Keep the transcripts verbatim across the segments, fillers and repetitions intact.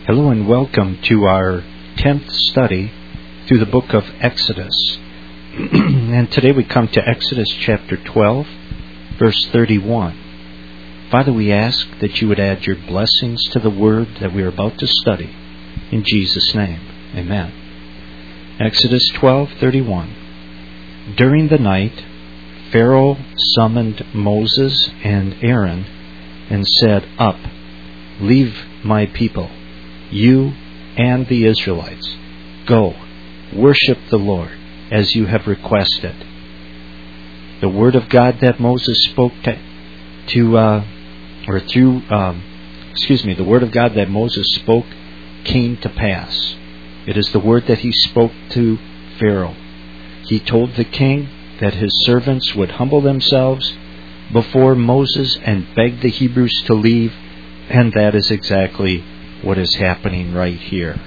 Hello and welcome to our tenth study through the book of Exodus. And today we come to Exodus chapter twelve, verse thirty-one. Father, we ask that you would add your blessings to the word that we are about to study. In Jesus' name, amen. Exodus twelve thirty-one. During the night, Pharaoh summoned Moses and Aaron and said, "Up, leave my people, you and the Israelites. Go, worship the Lord, as you have requested." The word of God that Moses spoke to, to uh, or through, um, excuse me, the word of God that Moses spoke came to pass. It is the word that he spoke to Pharaoh. He told the king that his servants would humble themselves before Moses and beg the Hebrews to leave, and that is exactly what is happening right here.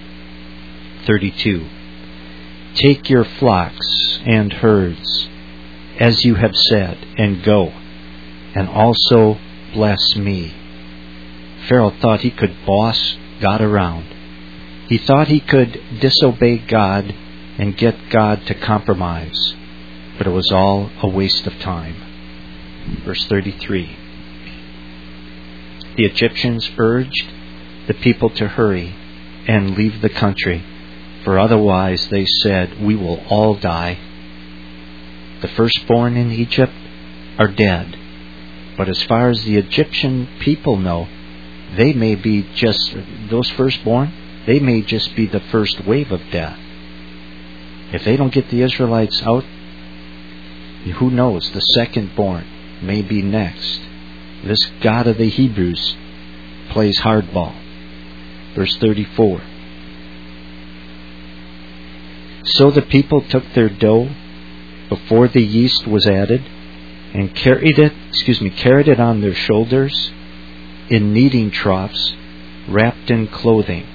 thirty-two. Take your flocks and herds, as you have said, and go, and also bless me. Pharaoh thought he could boss God around. He thought he could disobey God and get God to compromise, but it was all a waste of time. Verse thirty-three. The Egyptians urged the people to hurry and leave the country, for otherwise, they said, we will all die. The firstborn in Egypt are dead, but as far as the Egyptian people know, they may be just, those firstborn, they may just be the first wave of death. If they don't get the Israelites out, who knows, the secondborn may be next. This God of the Hebrews plays hardball. Verse thirty-four. So the people took their dough before the yeast was added, and carried it, excuse me, carried it on their shoulders in kneading troughs, wrapped in clothing.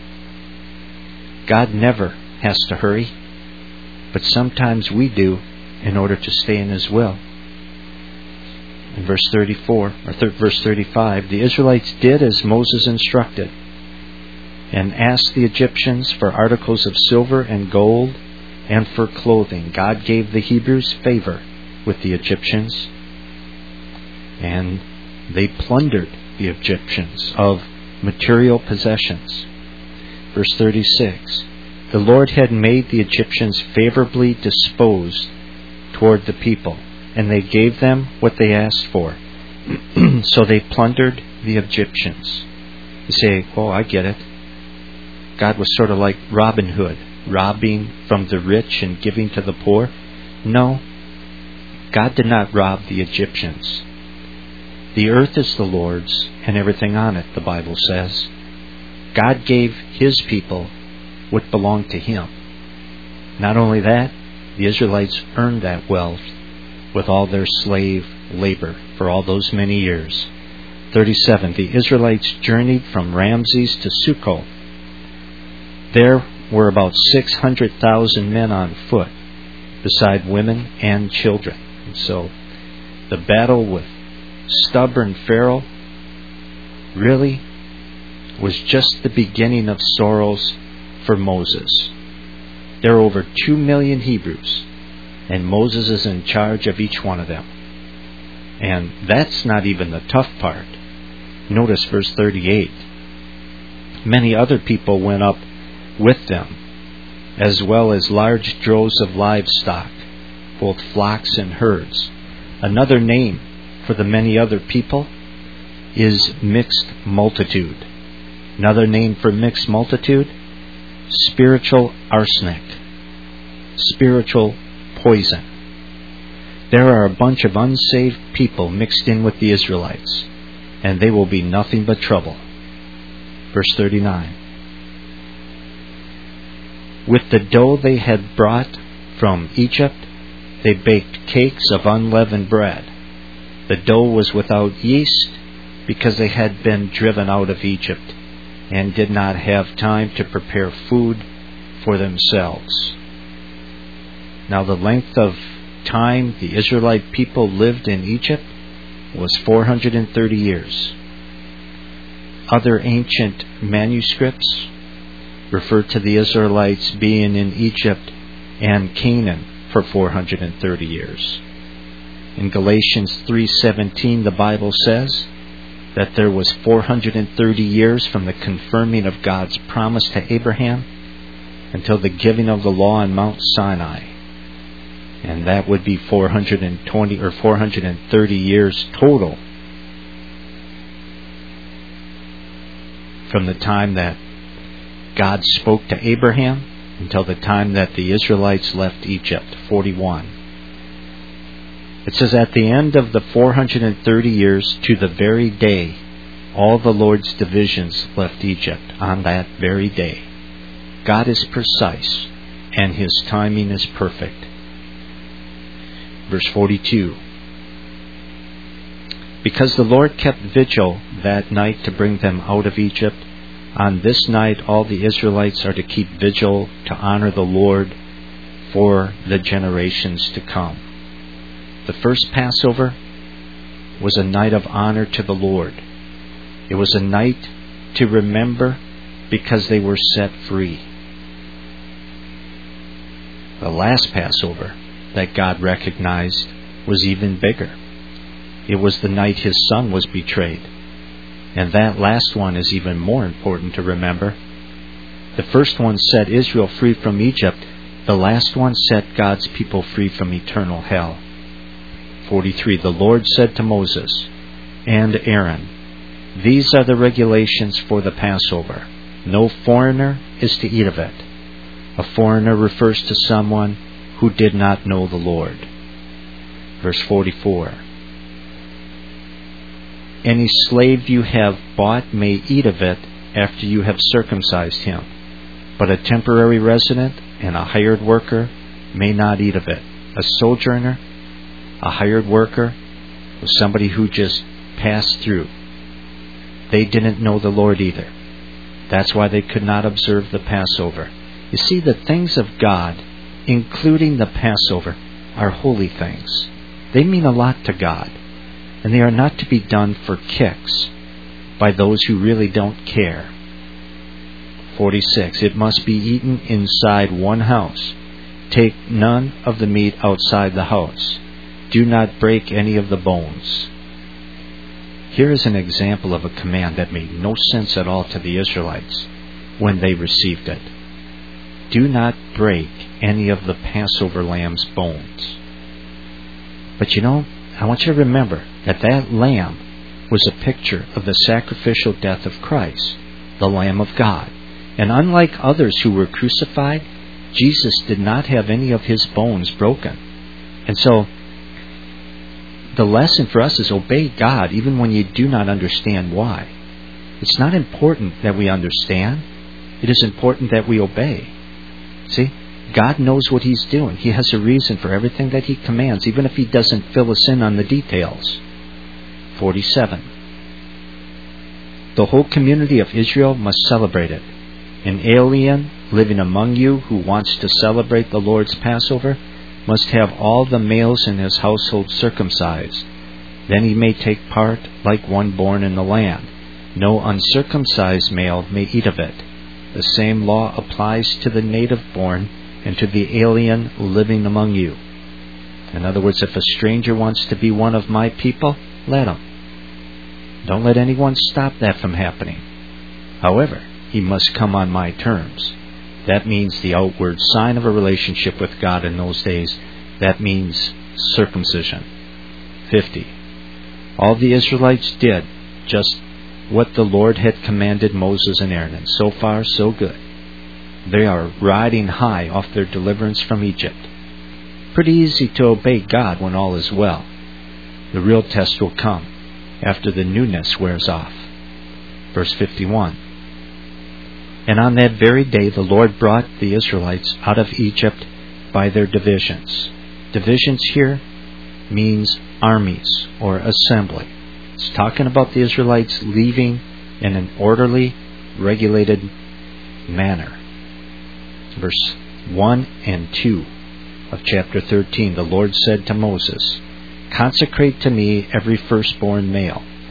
God never has to hurry, but sometimes we do in order to stay in His will. In verse thirty-four, or th- verse thirty-five, the Israelites did as Moses instructed, and asked the Egyptians for articles of silver and gold and for clothing. God gave the Hebrews favor with the Egyptians, and they plundered the Egyptians of material possessions. Verse thirty-six, the Lord had made the Egyptians favorably disposed toward the people, and they gave them what they asked for. So they plundered the Egyptians. You say, oh, I get it. God was sort of like Robin Hood, robbing from the rich and giving to the poor. No, God did not rob the Egyptians. The earth is the Lord's and everything on it, the Bible says. God gave His people what belonged to Him. Not only that, the Israelites earned that wealth with all their slave labor for all those many years. thirty-seven. The Israelites journeyed from Ramses to Succoth. There were about six hundred thousand men on foot, beside women and children. And so the battle with stubborn Pharaoh really was just the beginning of sorrows for Moses. There are over two million Hebrews, and Moses is in charge of each one of them. And that's not even the tough part. Notice verse thirty-eight. Many other people went up with them, as well as large droves of livestock, both flocks and herds. Another name for the many other people is mixed multitude. Another name for mixed multitude, spiritual arsenic, spiritual poison. There are a bunch of unsaved people mixed in with the Israelites, and they will be nothing but trouble. Verse thirty-nine. With the dough they had brought from Egypt, they baked cakes of unleavened bread. The dough was without yeast because they had been driven out of Egypt and did not have time to prepare food for themselves. Now the length of time the Israelite people lived in Egypt was four hundred thirty years. other ancient manuscripts refer to the Israelites being in Egypt and Canaan for four hundred thirty years. In Galatians three seventeen, the Bible says that there was four hundred thirty years from the confirming of God's promise to Abraham until the giving of the law on Mount Sinai. And that would be four hundred twenty or four hundred thirty years total from the time that God spoke to Abraham until the time that the Israelites left Egypt, forty-one. It says, at the end of the four hundred thirty years, to the very day, all the Lord's divisions left Egypt on that very day. God is precise, and His timing is perfect. Verse forty-two. Because the Lord kept vigil that night to bring them out of Egypt, on this night all the Israelites are to keep vigil to honor the Lord for the generations to come. The first Passover was a night of honor to the Lord. It was a night to remember because they were set free. The last Passover that God recognized was even bigger. It was the night His Son was betrayed. And that last one is even more important to remember. The first one set Israel free from Egypt. The last one set God's people free from eternal hell. forty-three. The Lord said to Moses and Aaron, these are the regulations for the Passover. No foreigner is to eat of it. A foreigner refers to someone who did not know the Lord. Verse forty-four. Any slave you have bought may eat of it after you have circumcised him, but a temporary resident and a hired worker may not eat of it. A sojourner, a hired worker, was somebody who just passed through. They didn't know the Lord either. That's why they could not observe the Passover. You see, the things of God, including the Passover, are holy things. They mean a lot to God, and they are not to be done for kicks by those who really don't care. forty-six. It must be eaten inside one house. Take none of the meat outside the house. Do not break any of the bones. Here is an example of a command that made no sense at all to the Israelites when they received it. Do not break any of the Passover lamb's bones. But you know, I want you to remember that that lamb was a picture of the sacrificial death of Christ, the Lamb of God. And unlike others who were crucified, Jesus did not have any of His bones broken. And so, the lesson for us is obey God even when you do not understand why. It's not important that we understand. It is important that we obey. See? God knows what He's doing. He has a reason for everything that He commands, even if He doesn't fill us in on the details. forty-seven. The whole community of Israel must celebrate it. An alien living among you who wants to celebrate the Lord's Passover must have all the males in his household circumcised. Then he may take part like one born in the land. No uncircumcised male may eat of it. The same law applies to the native born and to the alien living among you. In other words, if a stranger wants to be one of my people, let him. Don't let anyone stop that from happening. However, he must come on my terms. That means the outward sign of a relationship with God in those days. That means circumcision. fifty. All the Israelites did just what the Lord had commanded Moses and Aaron, and so far so good. They are riding high off their deliverance from Egypt. Pretty easy to obey God when all is well. The real test will come after the newness wears off. Verse fifty-one. And on that very day the Lord brought the Israelites out of Egypt by their divisions. Divisions here means armies or assembly. It's talking about the Israelites leaving in an orderly, regulated manner. Verse one and two of chapter thirteen, the Lord said to Moses, consecrate to me every firstborn male.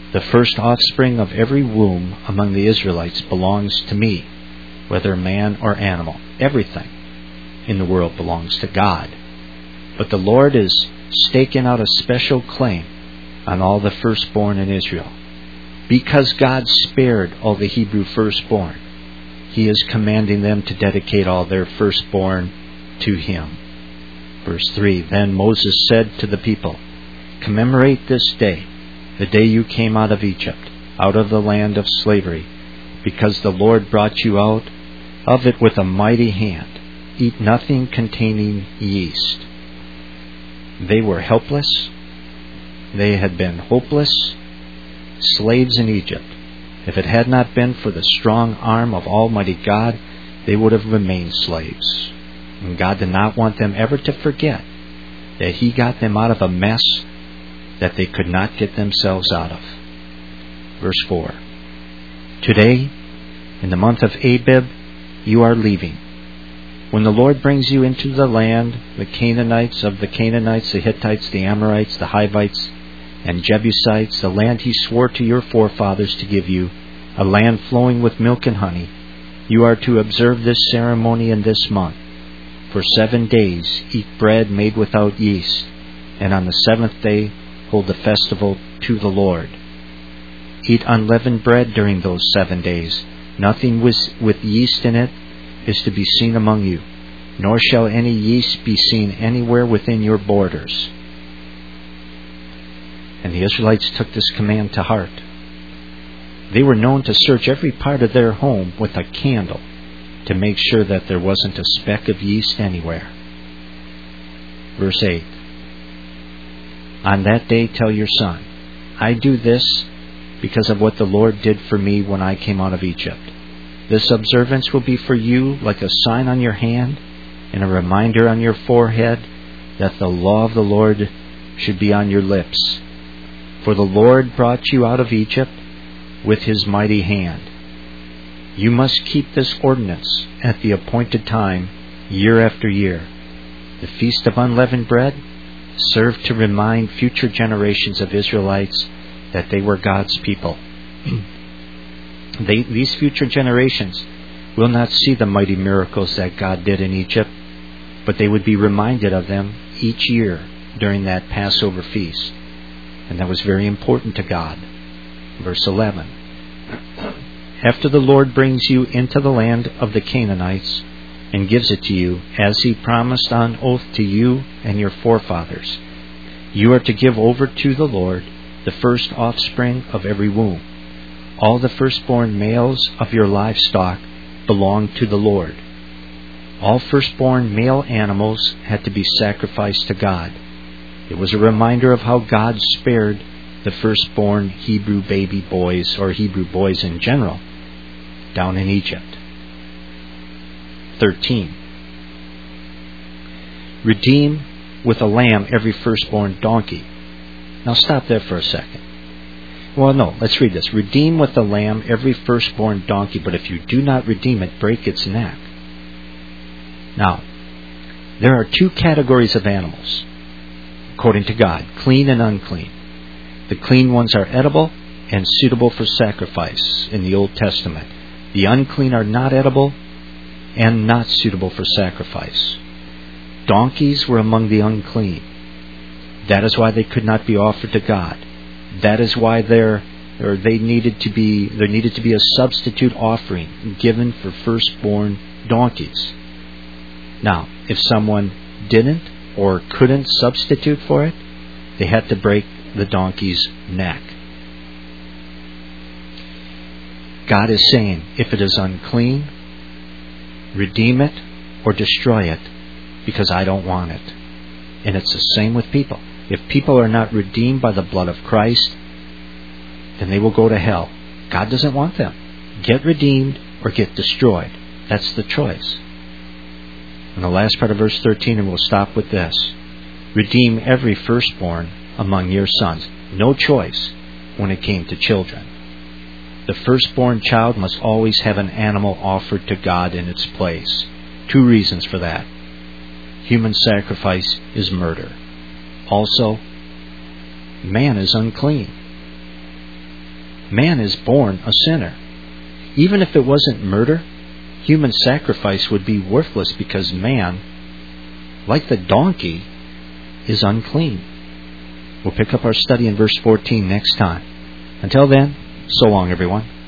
The first offspring of every womb among the Israelites belongs to me, whether man or animal. Everything in the world belongs to God. But the Lord is staking out a special claim on all the firstborn in Israel. Because God spared all the Hebrew firstborn, He is commanding them to dedicate all their firstborn to Him. Verse three, Then Moses said to the people, Commemorate this day, the day you came out of Egypt, out of the land of slavery, because the Lord brought you out of it with a mighty hand. Eat nothing containing yeast. They were helpless. They had been hopeless, slaves in Egypt. If it had not been for the strong arm of Almighty God, they would have remained slaves. And God did not want them ever to forget that He got them out of a mess that they could not get themselves out of. Verse four, Today, in the month of Abib, you are leaving. When the Lord brings you into the land, the Canaanites of the Canaanites, the Hittites, the Amorites, the Hivites, and Jebusites, the land He swore to your forefathers to give you, a land flowing with milk and honey, you are to observe this ceremony in this month. For seven days eat bread made without yeast, and on the seventh day hold the festival to the Lord. Eat unleavened bread during those seven days. Nothing with yeast in it is to be seen among you, nor shall any yeast be seen anywhere within your borders. And the Israelites took this command to heart. They were known to search every part of their home with a candle to make sure that there wasn't a speck of yeast anywhere. Verse eight, On that day tell your son, I do this because of what the Lord did for me when I came out of Egypt. This observance will be for you like a sign on your hand and a reminder on your forehead that the law of the Lord should be on your lips. For the Lord brought you out of Egypt with His mighty hand. You must keep this ordinance at the appointed time, year after year. The Feast of Unleavened Bread served to remind future generations of Israelites that they were God's people. They, these future generations will not see the mighty miracles that God did in Egypt, but they would be reminded of them each year during that Passover feast. And that was very important to God. Verse eleven, After the Lord brings you into the land of the Canaanites and gives it to you, as He promised on oath to you and your forefathers, you are to give over to the Lord the first offspring of every womb. All the firstborn males of your livestock belong to the Lord. All firstborn male animals had to be sacrificed to God. It was a reminder of how God spared the firstborn Hebrew baby boys, or Hebrew boys in general, down in Egypt. thirteen. Redeem with a lamb every firstborn donkey. Now stop there for a second. Well, no, let's read this. Redeem with a lamb every firstborn donkey, but if you do not redeem it, break its neck. Now, there are two categories of animals, according to God, clean and unclean. The clean ones are edible and suitable for sacrifice in the Old Testament. The unclean are not edible and not suitable for sacrifice. Donkeys were among the unclean. That is why they could not be offered to God. That is why there, or they needed to be, there needed to be a substitute offering given for firstborn donkeys. Now, if someone didn't or couldn't substitute for it, they had to break the donkey's neck. God is saying, if it is unclean, redeem it or destroy it, because I don't want it. And it's the same with people. If people are not redeemed by the blood of Christ, then they will go to hell. God doesn't want them. Get redeemed or get destroyed. That's the choice. And the last part of verse thirteen, and we'll stop with this. Redeem every firstborn among your sons. No choice when it came to children. The firstborn child must always have an animal offered to God in its place. Two reasons for that. Human sacrifice is murder. Also, man is unclean. Man is born a sinner. Even if it wasn't murder, human sacrifice would be worthless because man, like the donkey, is unclean. We'll pick up our study in verse fourteen next time. Until then, so long, everyone.